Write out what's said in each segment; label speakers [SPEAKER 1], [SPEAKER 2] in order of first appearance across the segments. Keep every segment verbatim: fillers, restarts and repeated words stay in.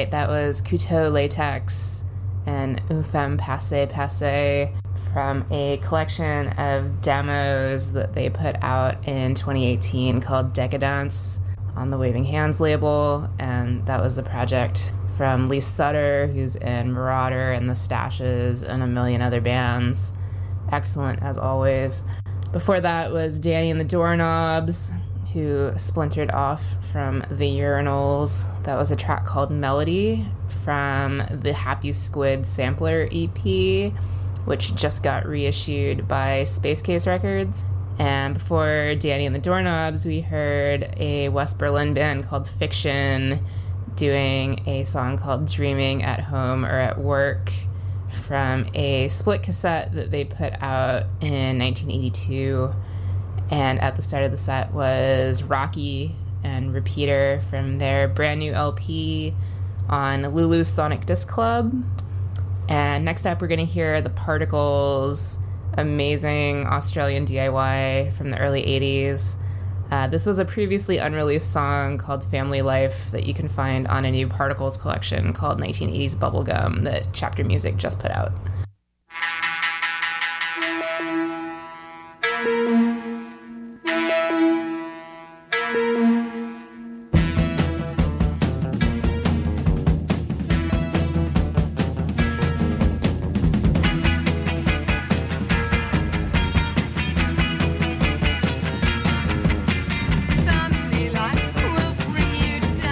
[SPEAKER 1] right, that was Couteau Latex and Un Femme Passe Passe from a collection of demos that they put out in twenty eighteen called Decadence on the Waving Hands label, and that was the project from Lee Sutter, who's in Marauder and The Stashes and a million other bands. Excellent as always. Before that was Danny and the Doorknobs, who splintered off from the Urinals. That was a track called Melody from the Happy Squid Sampler E P, which just got reissued by Space Case Records. And before Danny and the Doorknobs, we heard a West Berlin band called Fiction doing a song called Dreaming at Home or at Work from a split cassette that they put out in nineteen eighty-two. And at the start of the set was Rocky and Repeater from their brand new L P on Lulu's Sonic Disc Club. And next up, we're going to hear The Particles, amazing Australian D I Y from the early eighties. Uh, this was a previously unreleased song called Family Life that you can find on a new Particles collection called nineteen eighties Bubblegum that Chapter Music just put out.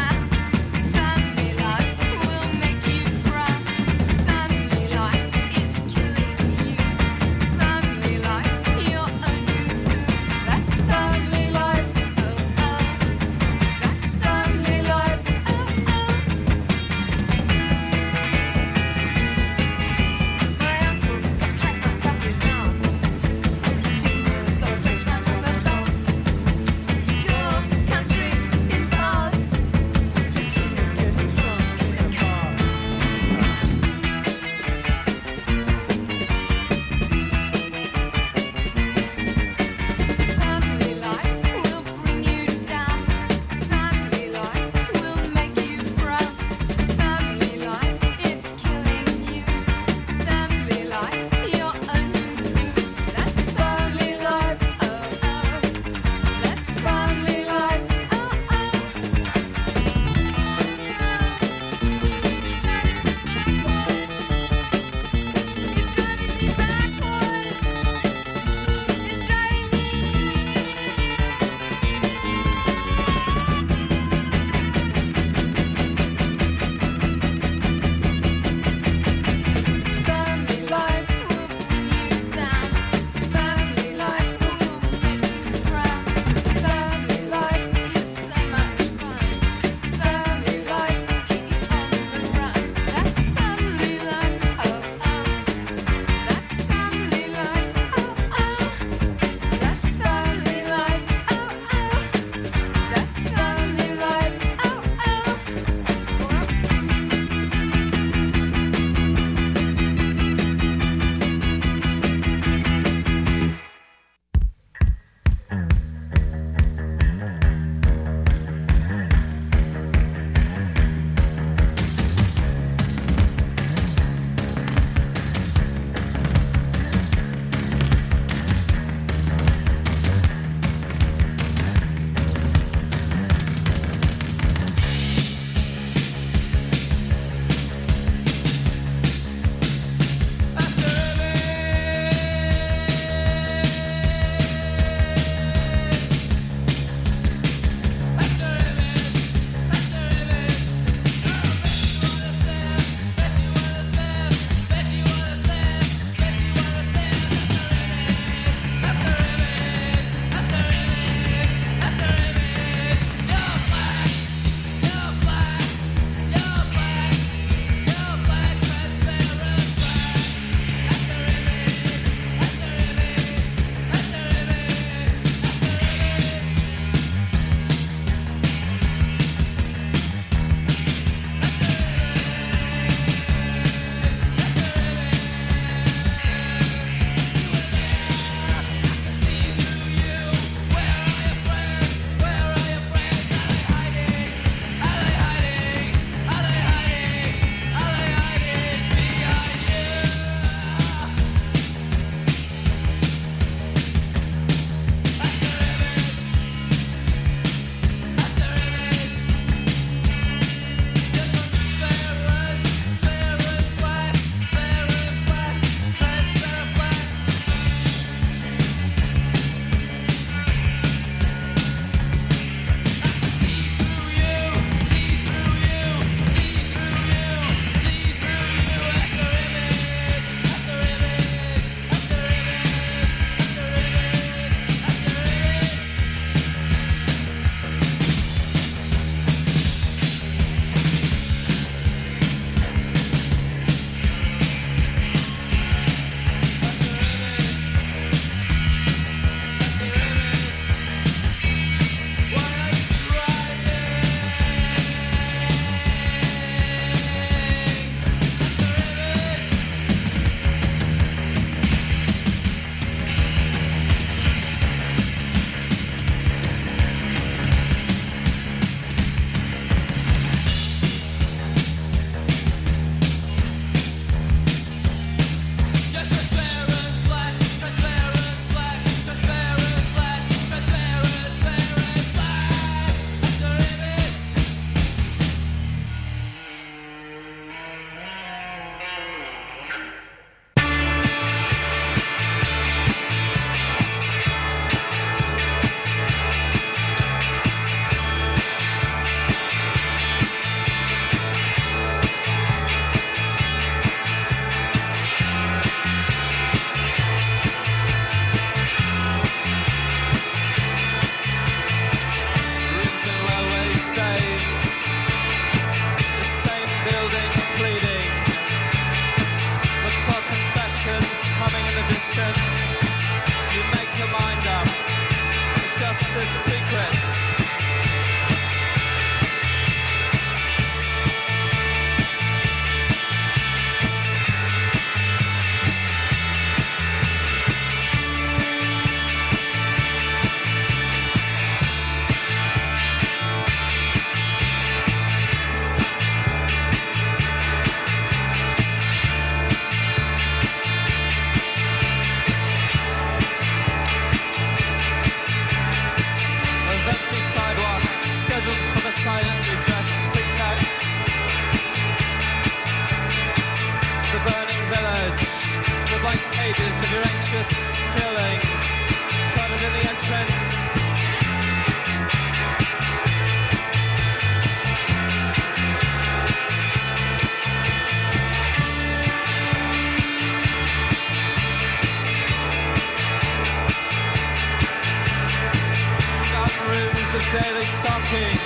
[SPEAKER 2] It's Justice Secret. Silently just pretext. The burning village, the blank pages of your anxious feelings, flooded in the entrance. Garden rooms of daily stocking.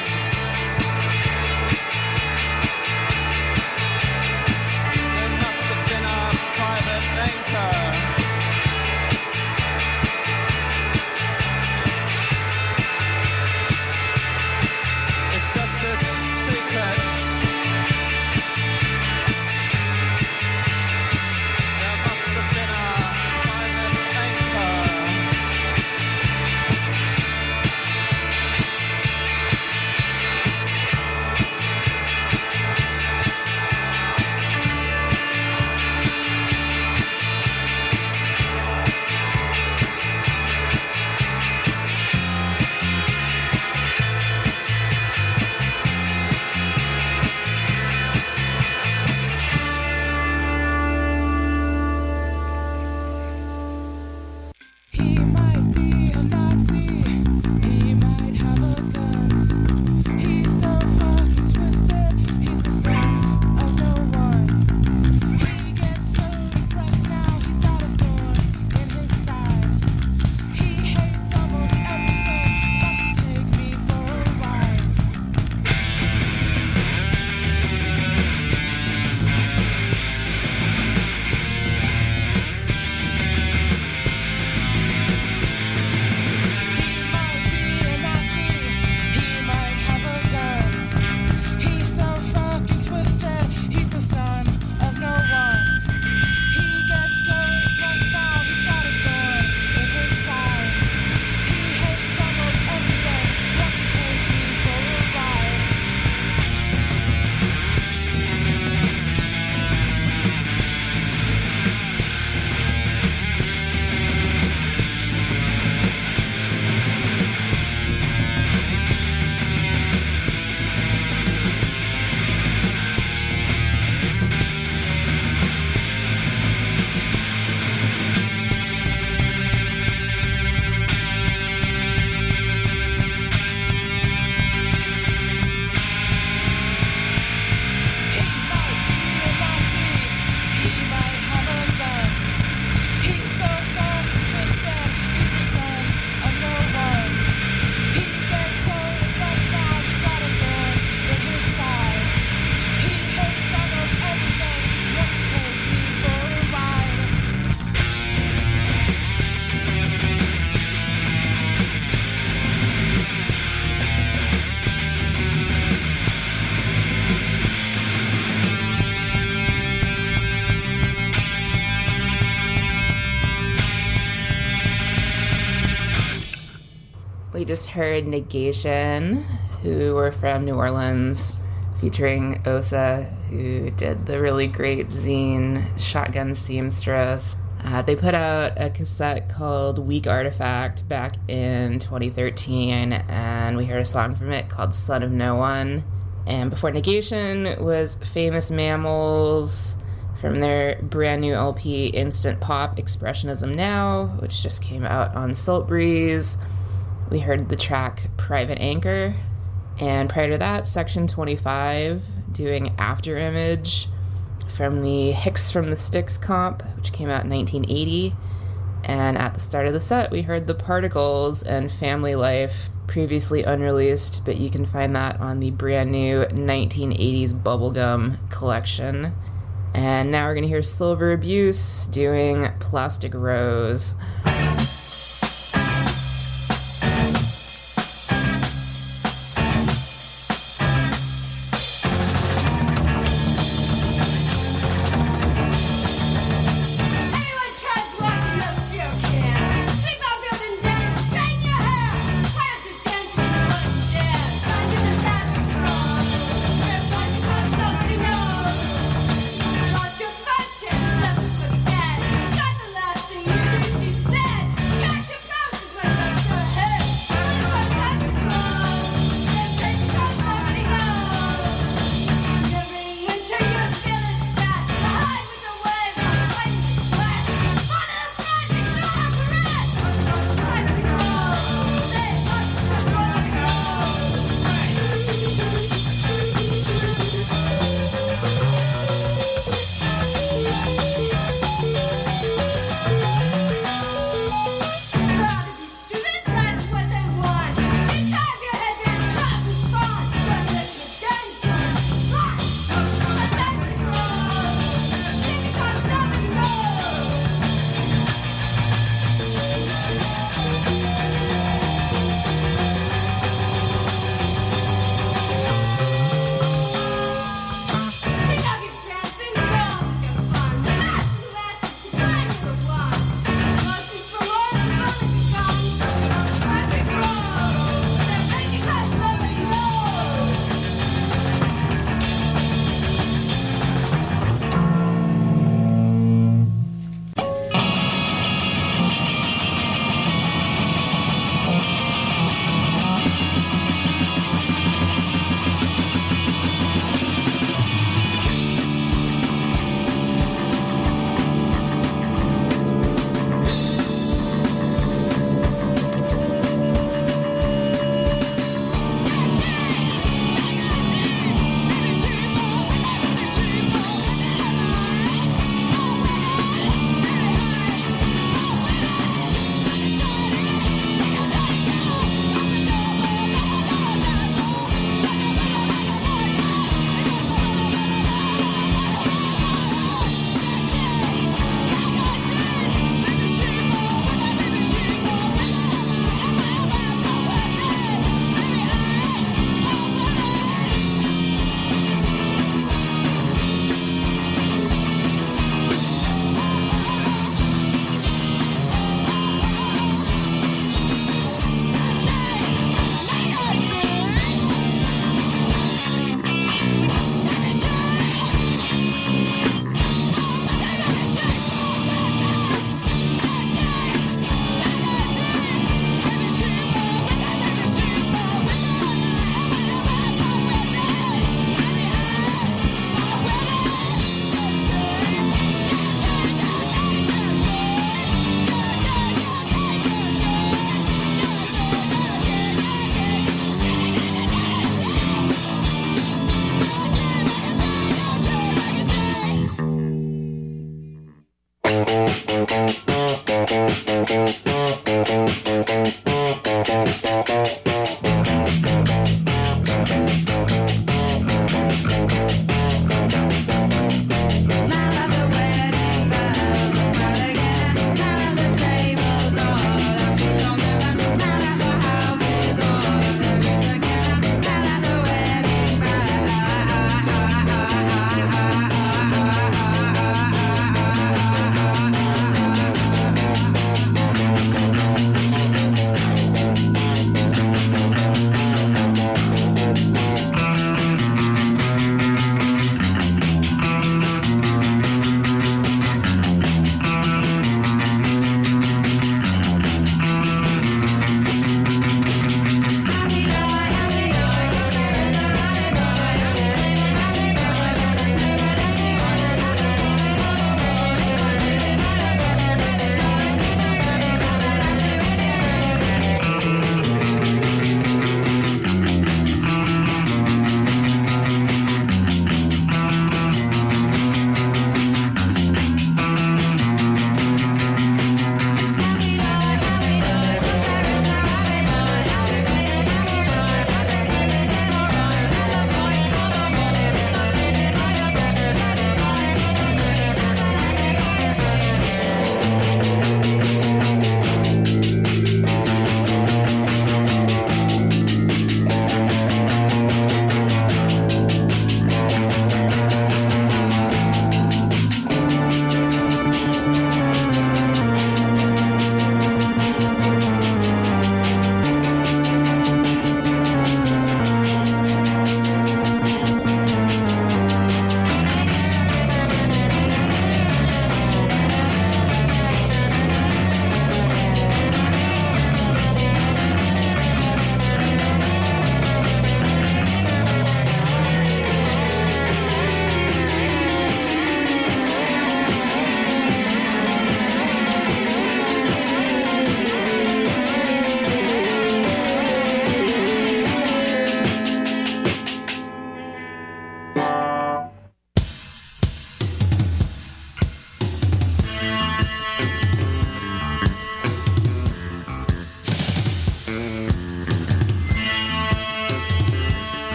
[SPEAKER 1] We just heard Negation, who were from New Orleans, featuring Osa, who did the really great zine Shotgun Seamstress. Uh, they put out a cassette called Weak Artifact back in twenty thirteen, and we heard a song from it called Son of No One. And before Negation was Famous Mammals from their brand new L P Instant Pop Expressionism Now, which just came out on Salt Breeze. We heard the track Private Anchor, and prior to that, Section twenty-five doing After Image from the Hicks from the Sticks comp, which came out in nineteen eighty. And at the start of the set, we heard The Particles and Family Life, previously unreleased, but you can find that on the brand new nineteen eighties Bubblegum collection. And now we're going to hear Silver Abuse doing Plastic Rose.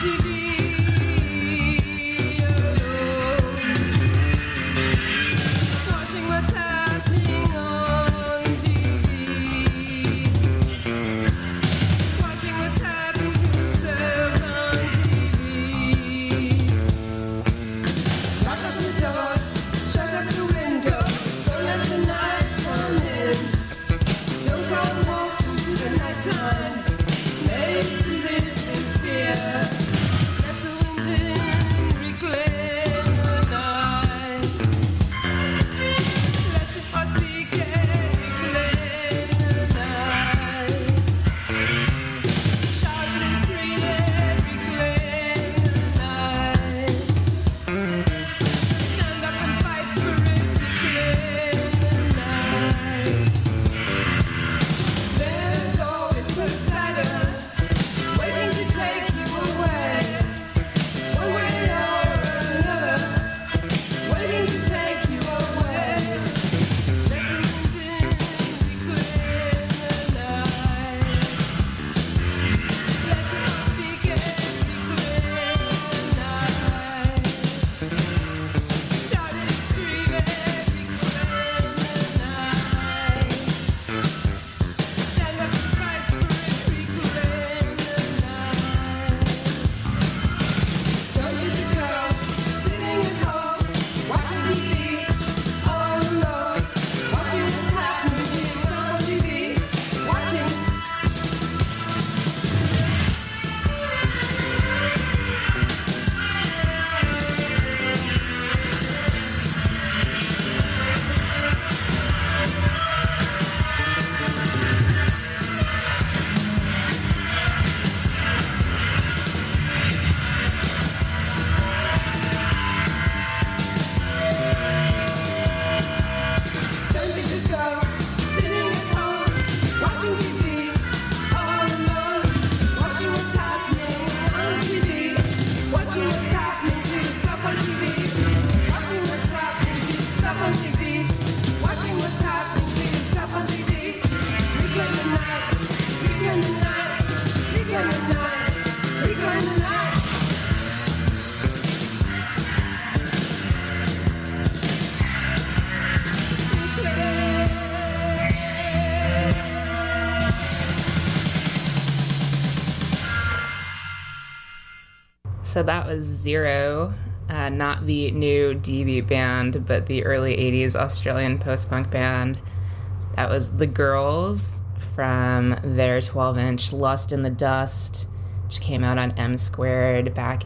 [SPEAKER 1] So that was Zero, uh, not the new D B band, but the early eighties Australian post-punk band. That was The Girls from their twelve-inch Lust in the Dust, which came out on M Squared back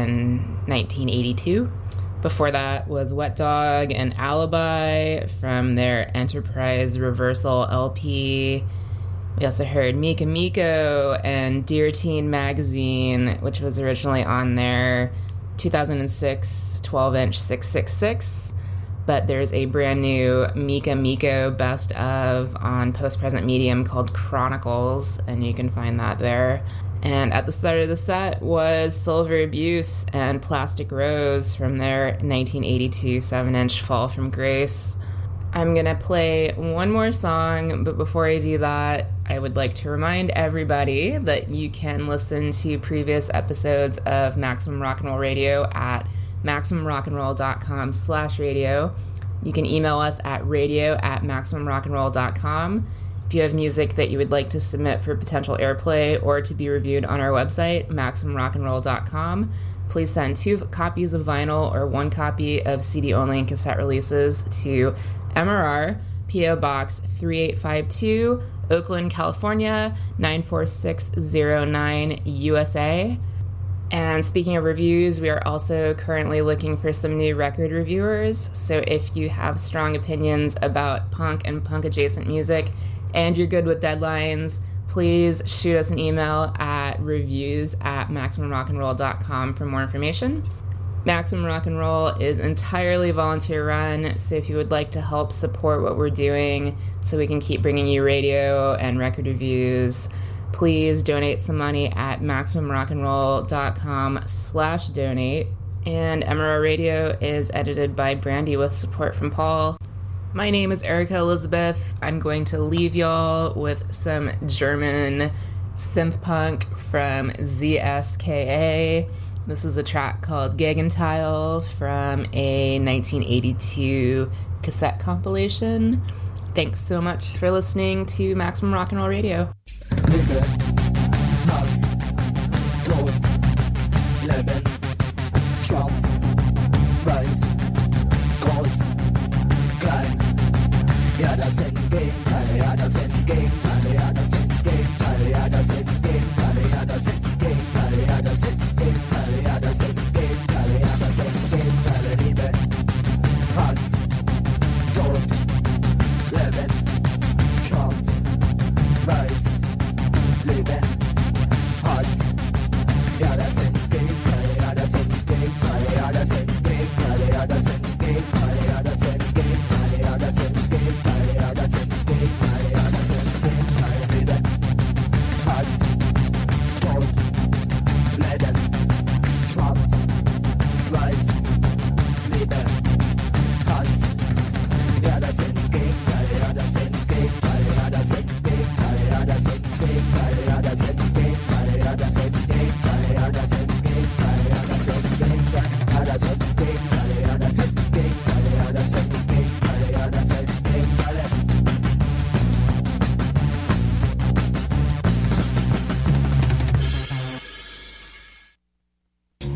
[SPEAKER 1] in nineteen eighty-two. Before that was Wet Dog and Alibi from their Enterprise Reversal L P. We also heard Mika Miko and Dear Teen Magazine, which was originally on their two thousand six twelve-inch six six six, but there's a brand new Mika Miko best of on Post Present Medium called Chronicles, and you can find that there. And at the start of the set was Silver Abuse and Plastic Rose from their nineteen eighty-two seven-inch Fall from Grace. I'm going to play one more song, but before I do that, I would like to remind everybody that you can listen to previous episodes of Maximum Rock and Roll Radio at maximumrockandroll.com slash radio. You can email us at radio at maximumrockandroll.com. If you have music that you would like to submit for potential airplay or to be reviewed on our website, maximumrockandroll dot com, please send two copies of vinyl or one copy of C D-only and cassette releases to M R R, P O Box three eight five two, Oakland, California, nine four six zero nine, U S A. And speaking of reviews, we are also currently looking for some new record reviewers. So if you have strong opinions about punk and punk-adjacent music and you're good with deadlines, please shoot us an email at reviews at maximumrockandroll dot com for more information. Maximum Rock and Roll is entirely volunteer run, so if you would like to help support what we're doing so we can keep bringing you radio and record reviews, please donate some money at maximumrockandroll dot com slash donate. And M R R Radio is edited by Brandy with support from Paul. My name is Erica Elizabeth. I'm going to leave y'all with some German synth punk from Z S K A. This is a track called Gegentile from a nineteen eighty-two cassette compilation. Thanks so much for listening to Maximum Rock and Roll Radio.